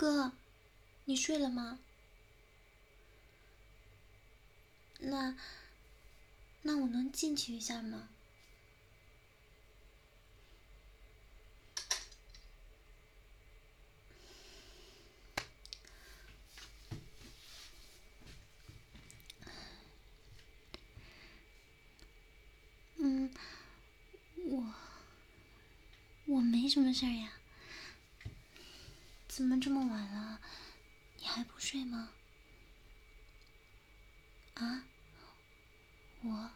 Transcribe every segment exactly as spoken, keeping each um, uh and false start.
哥，你睡了吗？那那我能进去一下吗？嗯，我我没什么事儿呀。怎么这么晚了，你还不睡吗？啊？我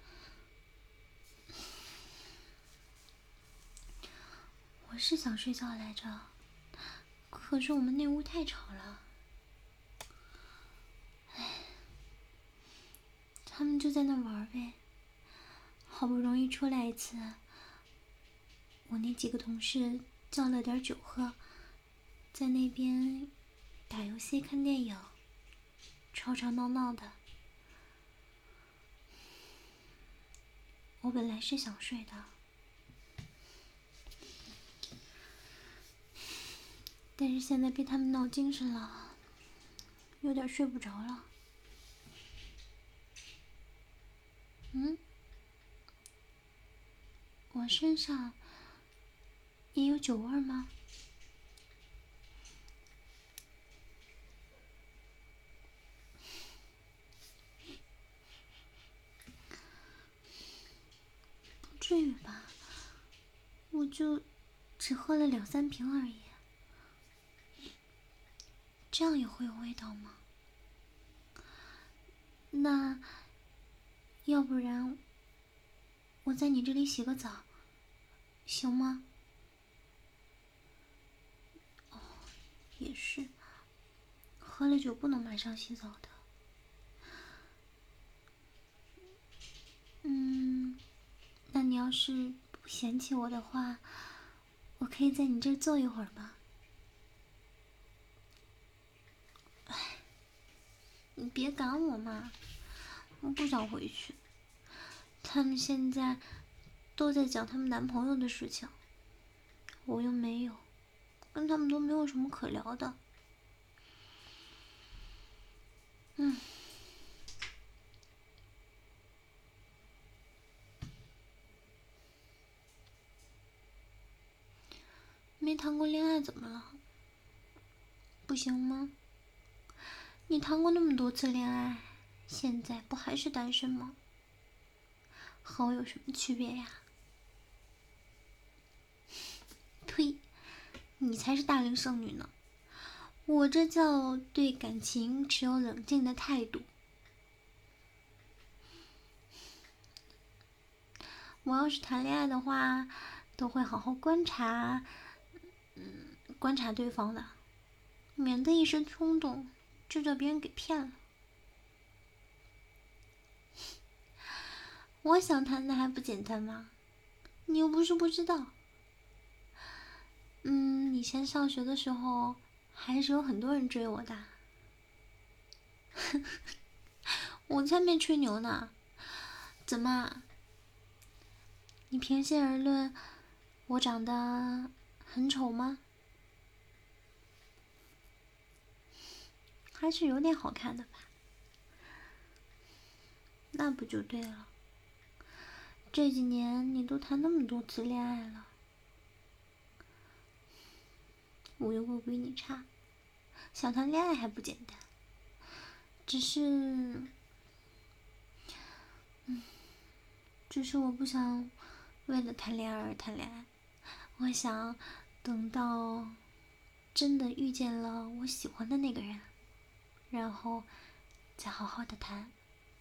我是想睡觉来着，可是我们那屋太吵了。唉，他们就在那玩呗。好不容易出来一次，我那几个同事叫了点酒喝，在那边打游戏看电影，吵吵闹闹的。我本来是想睡的，但是现在被他们闹精神了，有点睡不着了。嗯，我身上也有酒味吗？不至于吧，我就只喝了两三瓶而已。这样也会有味道吗？那要不然我在你这里洗个澡，行吗？哦，也是，喝了酒不能马上洗澡的。嗯，那你要是不嫌弃我的话，我可以在你这儿坐一会儿吗？哎，你别赶我嘛，我不想回去。他们现在都在讲他们男朋友的事情，我又没有，跟他们都没有什么可聊的。嗯，没谈过恋爱怎么了？不行吗？你谈过那么多次恋爱，现在不还是单身吗？和我有什么区别呀？呸！你才是大龄剩女呢，我这叫对感情持有冷静的态度。我要是谈恋爱的话，都会好好观察，嗯，观察对方的，免得一时冲动就叫别人给骗了。我想谈的还不简单吗？你又不是不知道。嗯，以前上学的时候，还是有很多人追我的。我才没吹牛呢。怎么？你平心而论，我长得很丑吗？还是有点好看的吧。那不就对了。这几年你都谈那么多次恋爱了，我又不比你差，想谈恋爱还不简单。只是，嗯，只是我不想为了谈恋爱而谈恋爱。我想等到真的遇见了我喜欢的那个人，然后再好好的谈。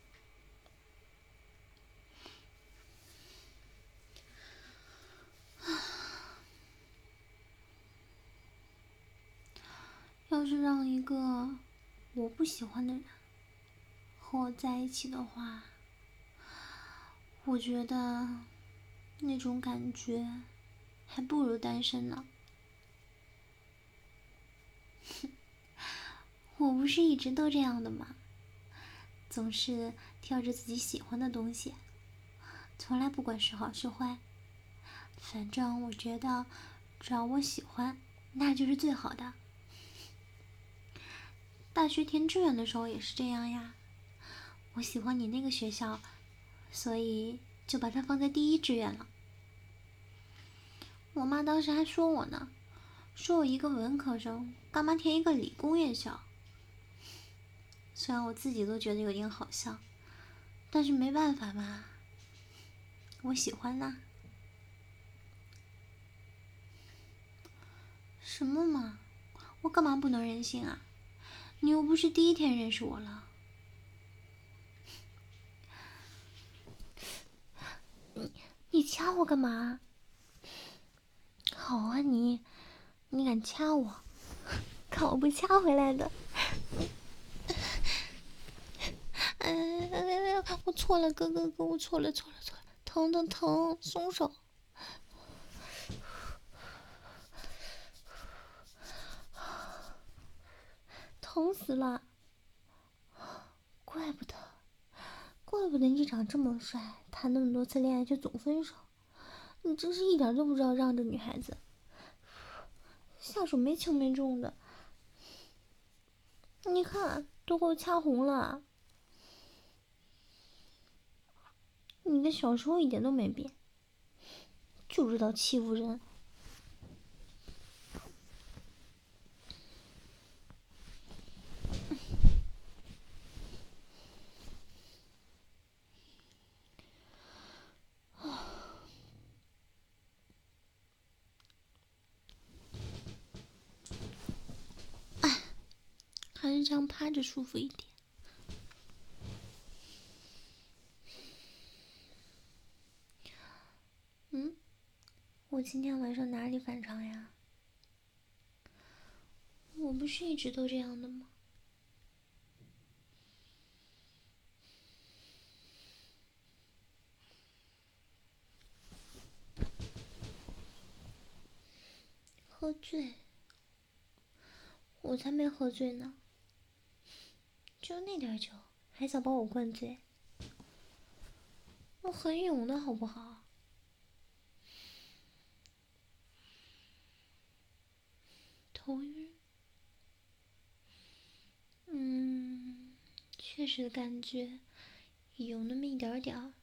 要是让一个我不喜欢的人和我在一起的话，我觉得那种感觉还不如单身呢。我不是一直都这样的吗？总是挑着自己喜欢的东西，从来不管是好是坏。反正我觉得，只要我喜欢，那就是最好的。 大学填志愿的时候也是这样呀。我喜欢你那个学校，所以就把它放在第一志愿了。我妈当时还说我呢，说我一个文科生，干嘛填一个理工院校？虽然我自己都觉得有点好笑，但是没办法嘛，我喜欢呐。什么嘛，我干嘛不能任性啊？你又不是第一天认识我了。你你掐我干嘛？好啊你，你敢掐我，看我不掐回来的。哎哎哎！我错了，哥哥哥，我错了错了错了，疼疼疼，松手！疼死了！怪不得，怪不得你长这么帅，谈那么多次恋爱却总分手，你真是一点都不知道让着女孩子，下手没轻没重的。你看，都给我掐红了。你跟小时候一点都没变，就知道欺负人。哎，还是这样趴着舒服一点。嗯，我今天晚上哪里反常呀？我不是一直都这样的吗？喝醉？我才没喝醉呢，就那点酒，还想把我灌醉？我很勇的好不好？头晕？嗯，确实感觉有那么一点点儿。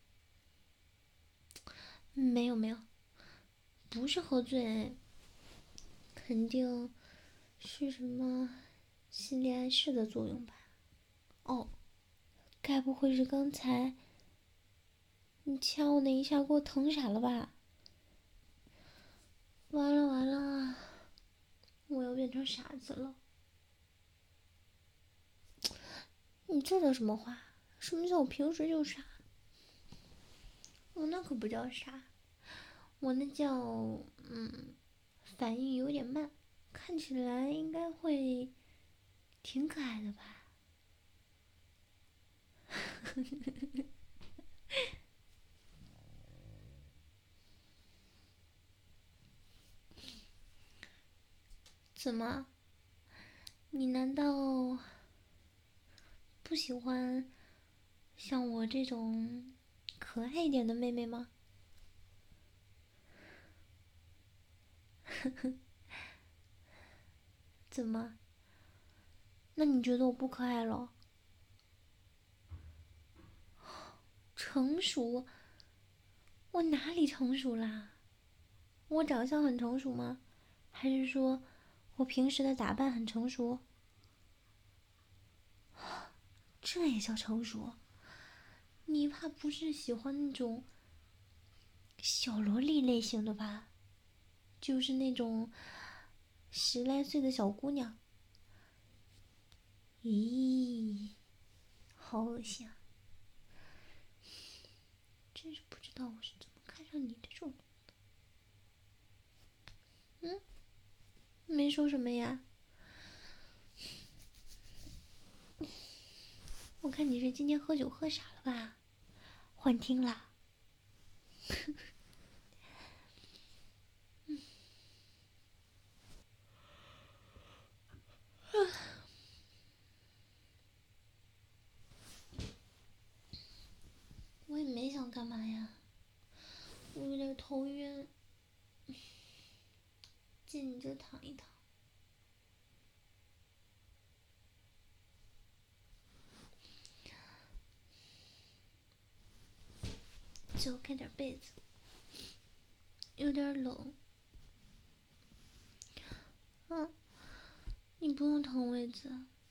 没有没有，不是喝醉，肯定是什么心理暗示的作用吧？哦，该不会是刚才你掐我那一下给我疼傻了吧？完了完了，我要变成傻子了。你这叫什么话？什么叫我平时就傻？我那可不叫傻，我那叫嗯，反应有点慢，看起来应该会挺可爱的吧？怎么？你难道不喜欢像我这种可爱一点的妹妹吗？怎么？那你觉得我不可爱了？成熟？我哪里成熟啦？我长相很成熟吗？还是说我平时的打扮很成熟？这也叫成熟？你怕不是喜欢那种小萝莉类型的吧？就是那种十来岁的小姑娘。咦，好恶心啊！真是不知道我是怎么看上你这种人的。嗯，没说什么呀。我看你是今天喝酒喝傻了吧？幻听啦。嗯。我也没想干嘛呀，我有点头晕，借你这躺一躺。 借我盖点被子，有点冷。嗯，你不用腾位子，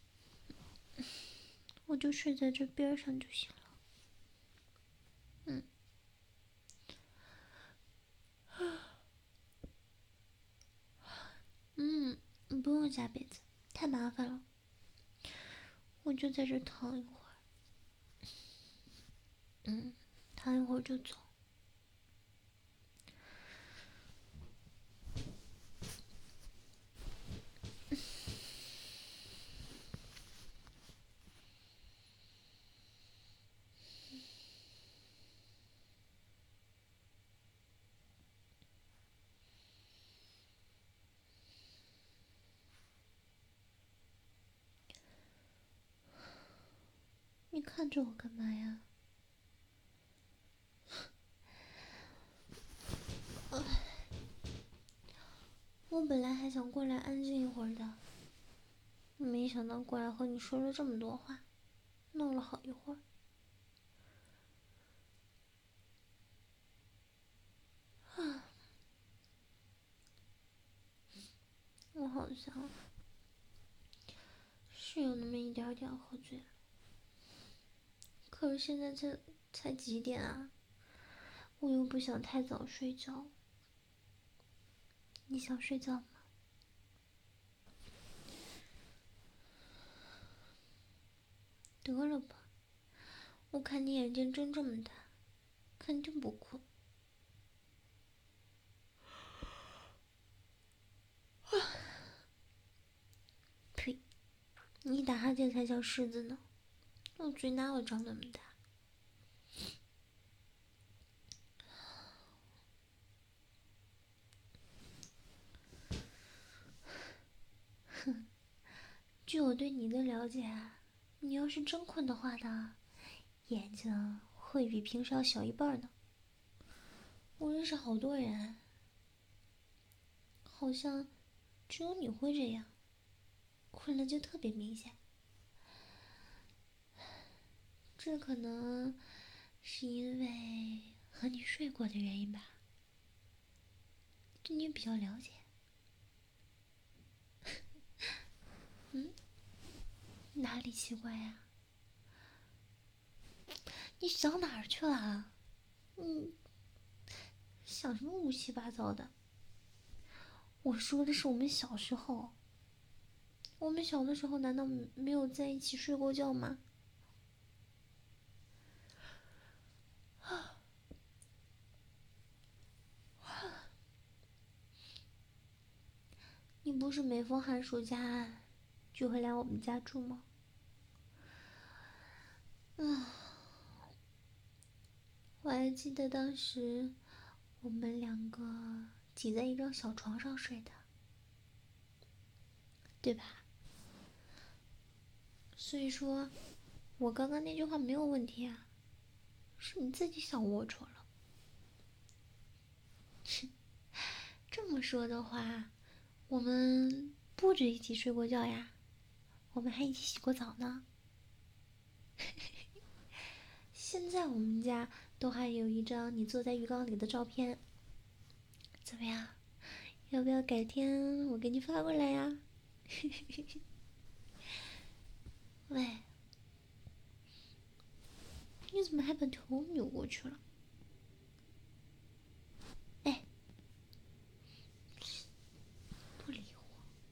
我就睡在这边上就行了。嗯，嗯，你不用加被子，太麻烦了。我就在这躺一会儿，嗯，躺一会儿就走。你看着我干嘛呀？我本来还想过来安静一会儿的，没想到过来和你说了这么多话，弄了好一会儿。啊，我好像是有那么一点点喝醉了，可是现在才才几点啊？我又不想太早睡觉。你想睡觉吗？得了吧，我看你眼睛睁这么大，肯定不困。呸！你打哈欠才像狮子呢，我嘴哪有长那么大？哼，据我对你的了解啊，你要是真困的话呢，眼睛会比平时要小一半呢。我认识好多人，好像只有你会这样，困了就特别明显。这可能是因为和你睡过的原因吧，对你比较了解。嗯，哪里奇怪呀？你想哪儿去了？嗯，想什么乌七八糟的？我说的是我们小时候，我们小的时候难道没有在一起睡过觉吗？你不是每逢寒暑假就会来我们家住吗？啊，我还记得当时我们两个挤在一张小床上睡的，对吧？所以说，我刚刚那句话没有问题啊，是你自己想龌龊了。这么说的话，我们不止一起睡过觉呀，我们还一起洗过澡呢。现在我们家都还有一张你坐在浴缸里的照片，怎么样？要不要改天我给你发过来呀？喂，你怎么还把头扭过去了？哎，不理我。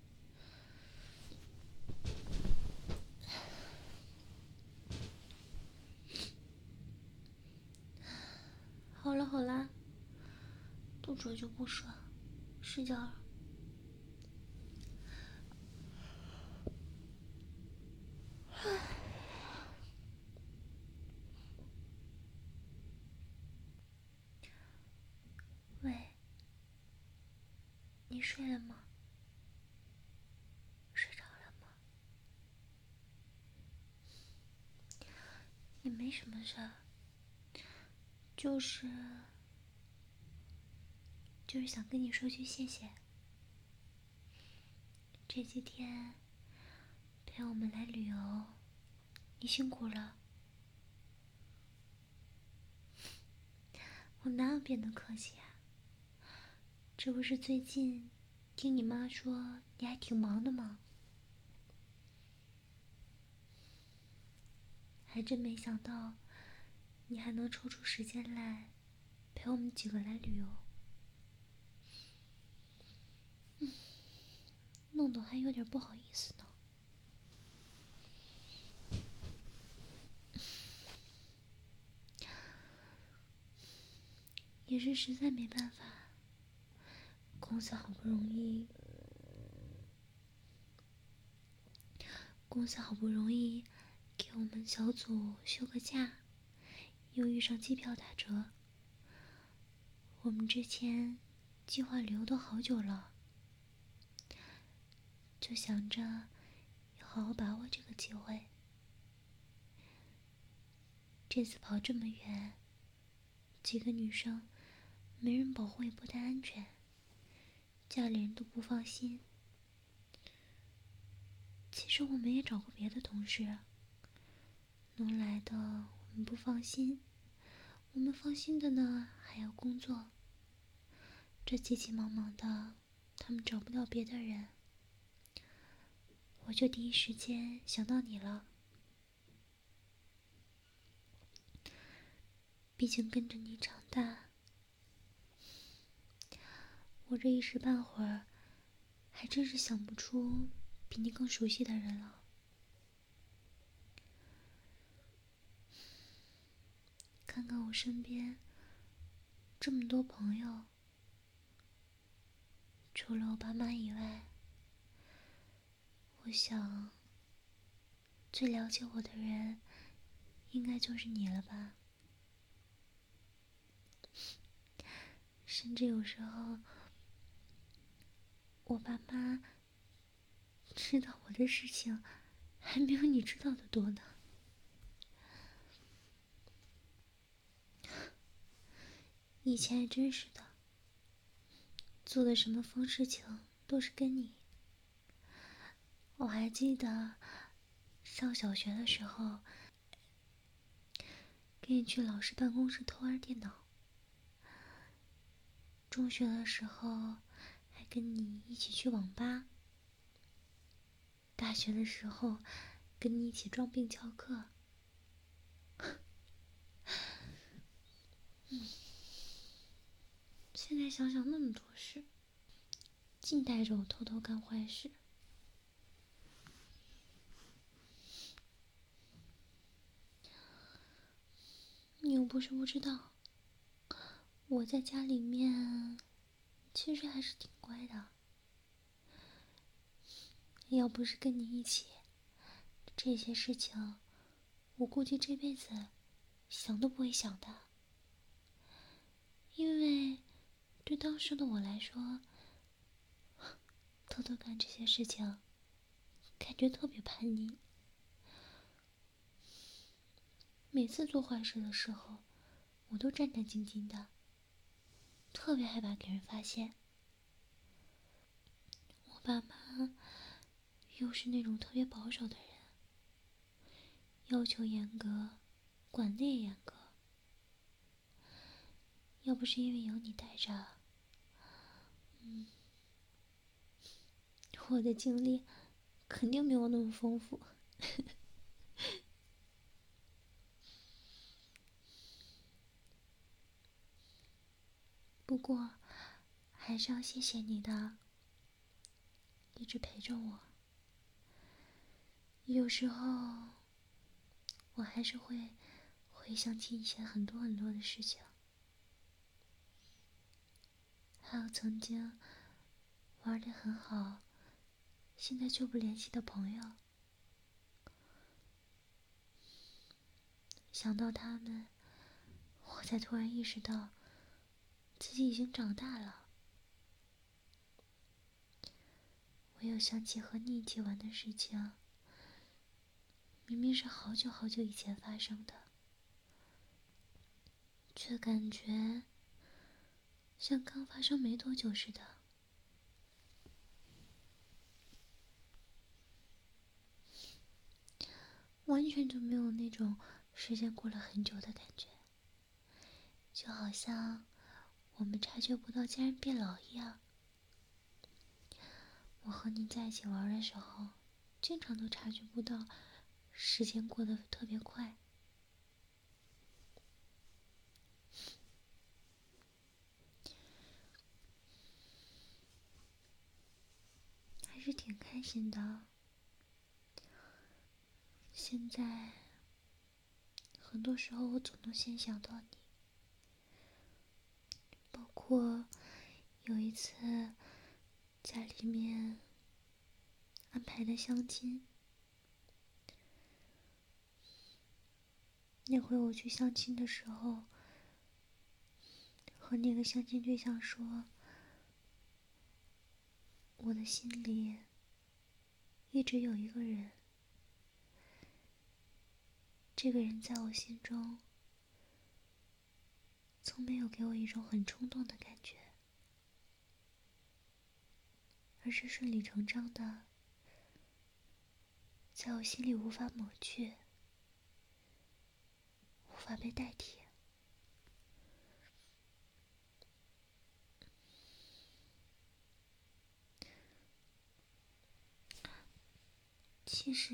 好了好了，不说就不说，睡觉了。喂，你睡了吗？睡着了吗？也没什么事儿，就是就是想跟你说句谢谢。这几天陪我们来旅游，你辛苦了。 我哪有变得客气啊？这不是最近听你妈说你还挺忙的吗？还真没想到你还能抽出时间来陪我们几个来旅游。嗯，弄得还有点不好意思呢。也是实在没办法，公司好不容易，公司好不容易给我们小组休个假，又遇上机票打折。我们之前计划旅游都好久了，就想着要好好把握这个机会。这次跑这么远，几个女生没人保护也不太安全，家里人都不放心。其实我们也找过别的同事，能来的我们不放心，我们放心的呢还要工作。这急急忙忙的，他们找不到别的人，我就第一时间想到你了。毕竟跟着你长大，我这一时半会儿还真是想不出比你更熟悉的人了。看看我身边这么多朋友，除了我爸妈以外，我想最了解我的人应该就是你了吧。甚至有时候我爸妈知道我的事情还没有你知道的多呢。以前还真是的，做的什么疯事情都是跟你。我还记得上小学的时候跟你去老师办公室偷玩电脑，中学的时候还跟你一起去网吧，大学的时候跟你一起装病翘课。嗯，现在想想那么多事，净带着我偷偷干坏事。你又不是不知道，我在家里面其实还是挺乖的。要不是跟你一起，这些事情我估计这辈子想都不会想的。因为对当时的我来说，偷偷干这些事情感觉特别叛逆。每次做坏事的时候，我都战战兢兢的，特别害怕给人发现。我爸妈又是那种特别保守的人，要求严格，管得也严格。要不是因为有你带着，嗯，我的经历肯定没有那么丰富。不过，还是要谢谢你的，一直陪着我。有时候，我还是会回想起以前很多很多的事情，还有曾经玩得很好，现在就不联系的朋友。想到他们，我才突然意识到，自己已经长大了。我又想起和你一起玩的事情，明明是好久好久以前发生的，却感觉像刚发生没多久似的。完全就没有那种时间过了很久的感觉， 就好像我们察觉不到家人变老一样。我和你在一起玩的时候，经常都察觉不到时间过得特别快。还是挺开心的。现在很多时候我总能先想到你，包括有一次家里面安排的相亲，那回我去相亲的时候，和那个相亲对象说，我的心里一直有一个人，这个人在我心中从没有给我一种很冲动的感觉，而是顺理成章的在我心里无法抹去，无法被代替。其实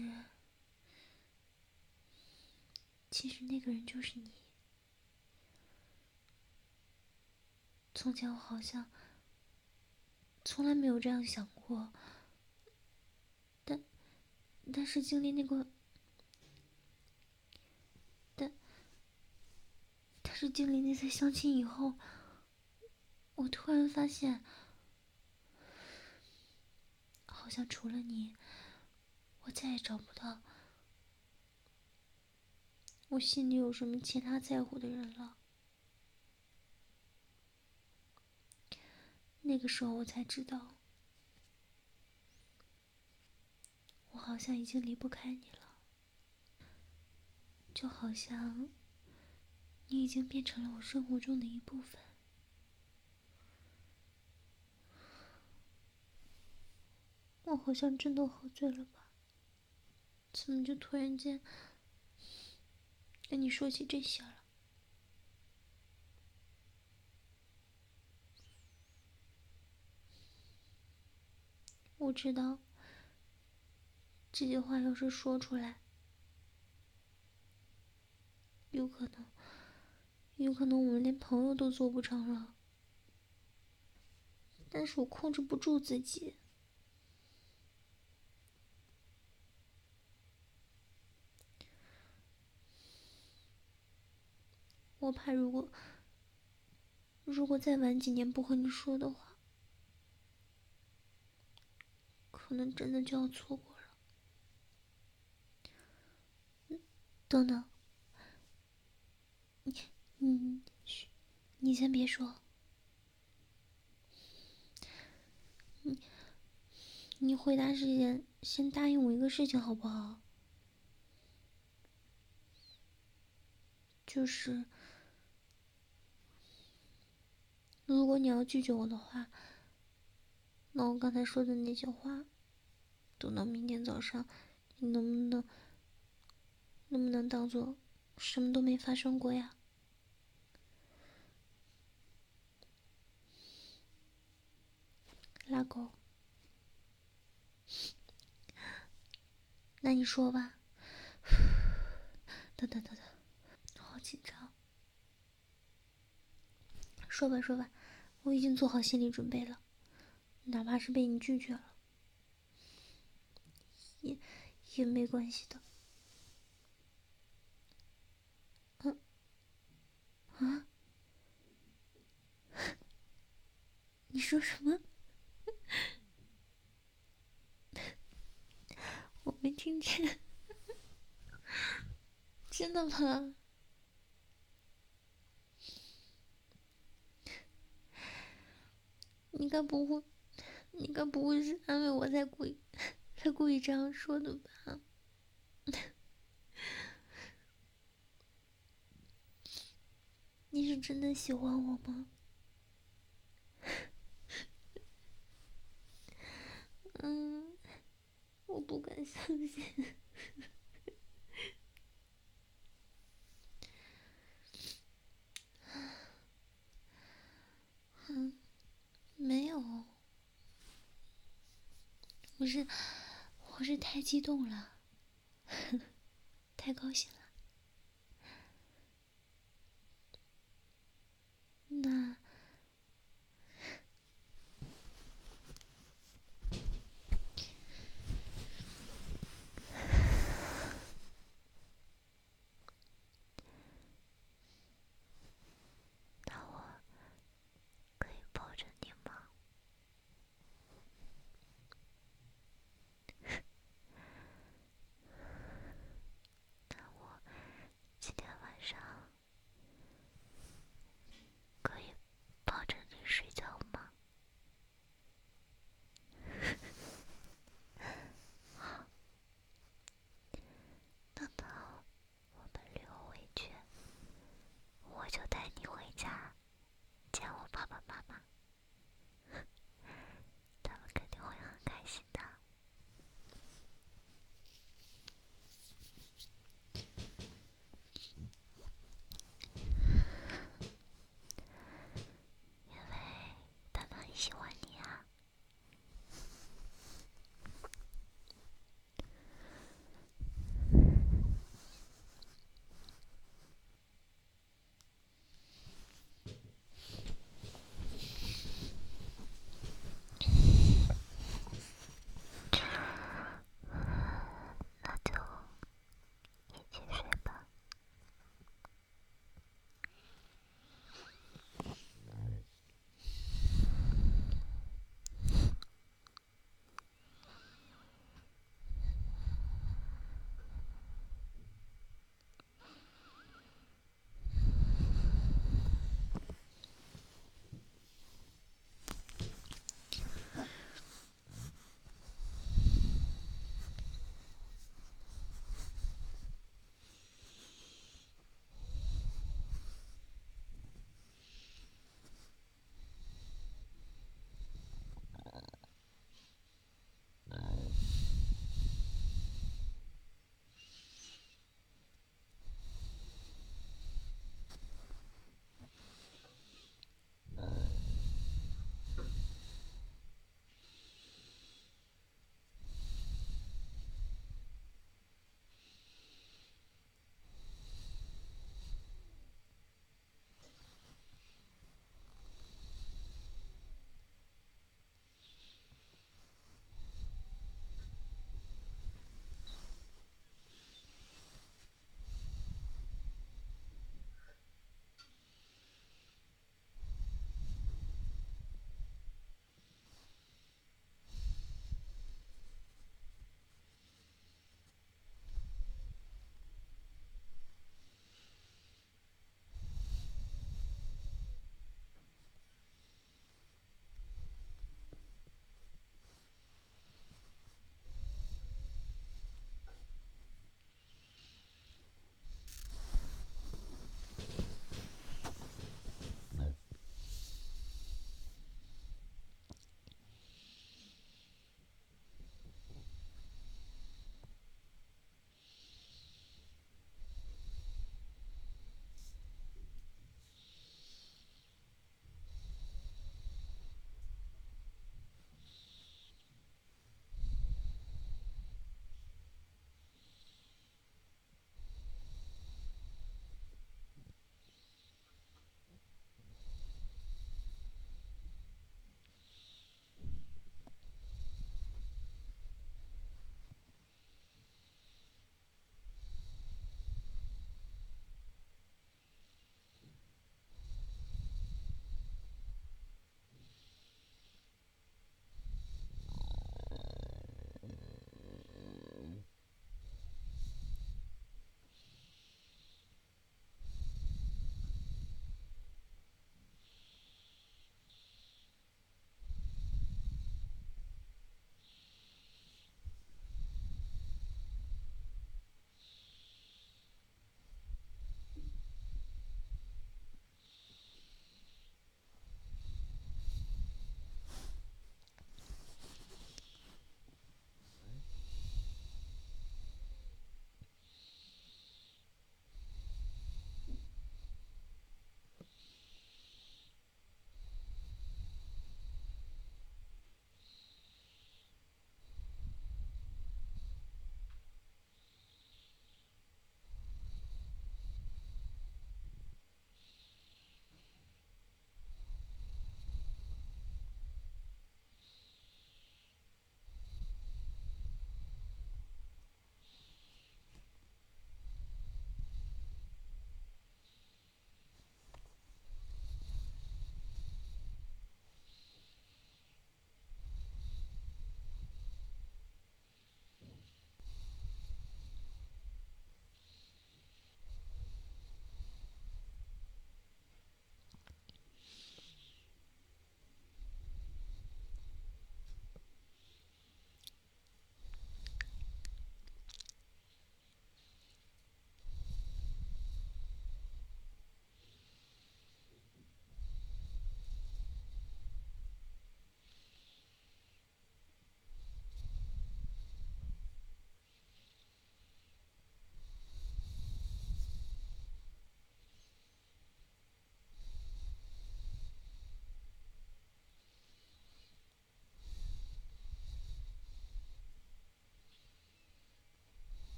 其实那个人就是你。从前我好像从来没有这样想过，但但是经历那个但但是经历那次相亲以后，我突然发现，好像除了你，我再也找不到我心里有什么其他在乎的人了。那个时候我才知道，我好像已经离不开你了，就好像你已经变成了我生活中的一部分。我好像真的喝醉了吧？怎么就突然间跟你说起这些了？我知道这句话要是说出来，有可能有可能我们连朋友都做不成了，但是我控制不住自己。我怕如果如果再晚几年不和你说的话，可能真的就要错过了。等等，你你嘘，你先别说，你你回答之前先答应我一个事情好不好？就是如果你要拒绝我的话，那我刚才说的那些话，等到明天早上，你能不能能不能当做什么都没发生过呀？拉狗，那你说吧。等等等等，好紧张。说吧说吧，我已经做好心理准备了，哪怕是被你拒绝了，也也没关系的。嗯啊，你说什么？我没听见。真的吗？你该不会，你该不会是安慰我才故意，才故意这样说的吧？你是真的喜欢我吗？嗯，我不敢相信。 是，我是太激动了，太高兴了。那